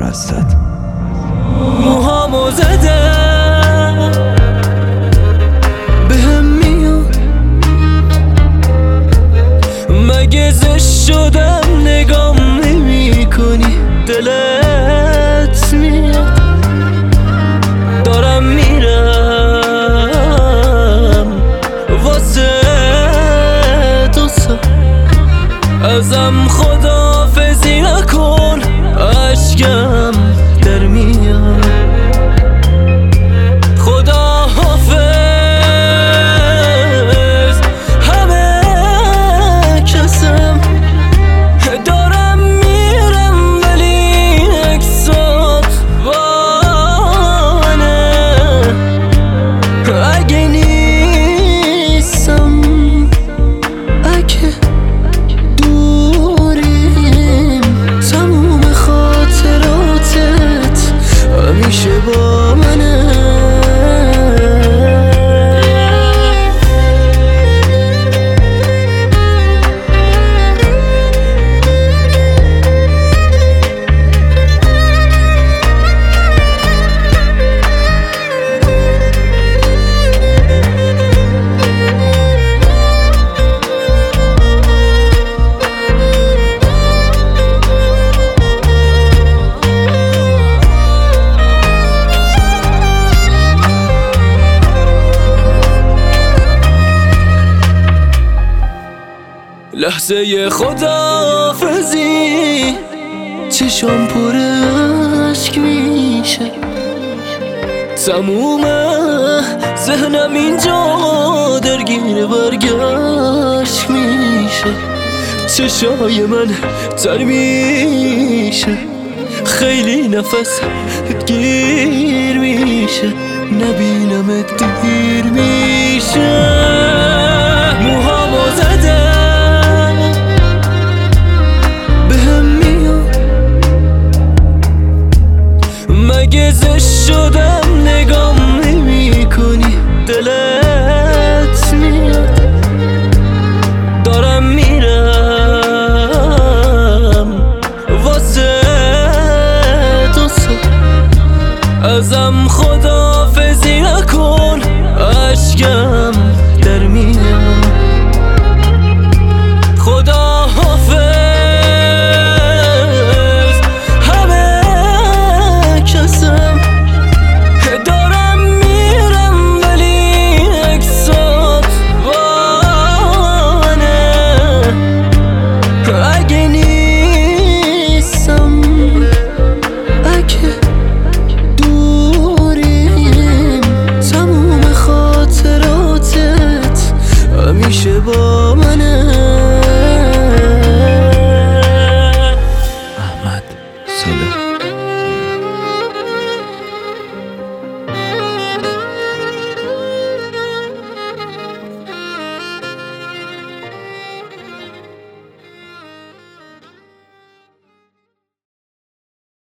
رستت موهامو زدم بهم میاد مگه زشت شدم نگام نمی کنی دلت میاد دارم میرم واسه دوستا ازم خداحافظی نکن اشکم در میاد خداحافظ همه کسم دارم میرم ولی اکسات وانه اگه نیستم اگه دوریم تموم خاطراتت همیشه با منه لحظه خداحافظی چشام پر اشک میشه تموم ذهنم اینجا درگیر برگشت میشه چشای من تر میشه خیلی نفس گیر میشه نبینمت دیر میشه موهامو زدم مگه زشت شدم نگام نمی کنی دلت میاد دارم میرم واسه دوستا ازم خداحافظی نکن